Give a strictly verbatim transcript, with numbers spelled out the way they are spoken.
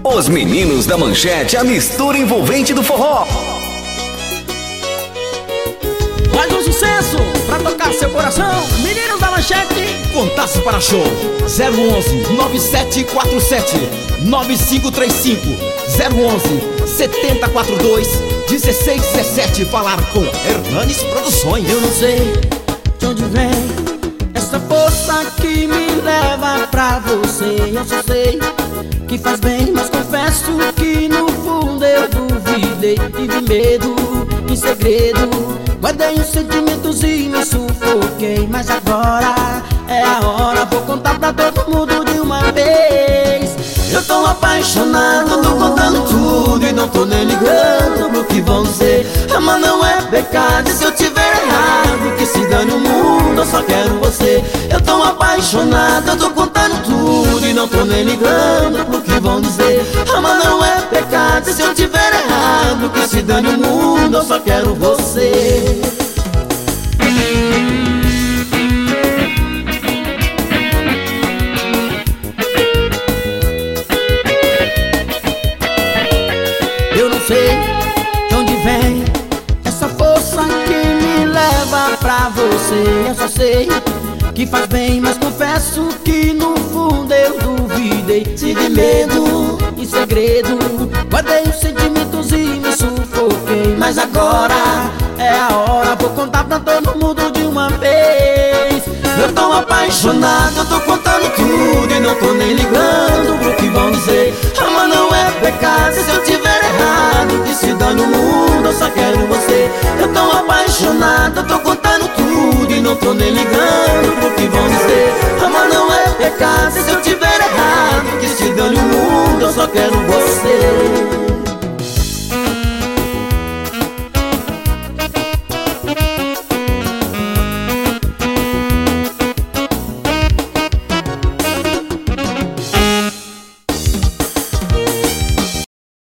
Os meninos da Manchete, a mistura envolvente do forró. Mais um sucesso pra tocar seu coração. Meninos da Manchete, contasse para show zero onze nove sete quatro sete nove cinco três cinco zero onze setenta e quatro dois dezesseis dezessete. Falar com Hernanes Produções. eu não sei de onde vem essa força que me leva pra você. Eu só sei que faz bem, mas confesso que no fundo eu duvidei. Tive medo, em segredo guardei os sentimentos e me sufoquei. Mas agora é a hora, vou contar pra todo mundo de uma vez. Eu tô apaixonado, tô contando tudo e não tô nem ligando pro que vão dizer. Amar não é pecado, e se eu tiver errado, que se dane o mundo, eu só quero você. Eu tô apaixonado, eu tô contando tudo e não tô nem ligando pro que vão dizer. Amar não é pecado, e se eu tiver errado, que se dane o mundo, eu só quero você. Eu não sei de onde vem essa força que me leva pra você. Eu só sei que faz bem, mas confesso que no fundo eu duvidei. Tive medo, em segredo guardei os sentimentos e me sufoquei. Mas agora é a hora, vou contar pra todo mundo de uma vez. Eu tô apaixonado, eu tô contando tudo e não tô nem ligando pro que vão dizer. Amar não é pecado, se eu tiver errado, que se dane o mundo, eu só quero você. Eu tô apaixonado, eu tô contando tudo e não tô nem ligando pro que vão dizer.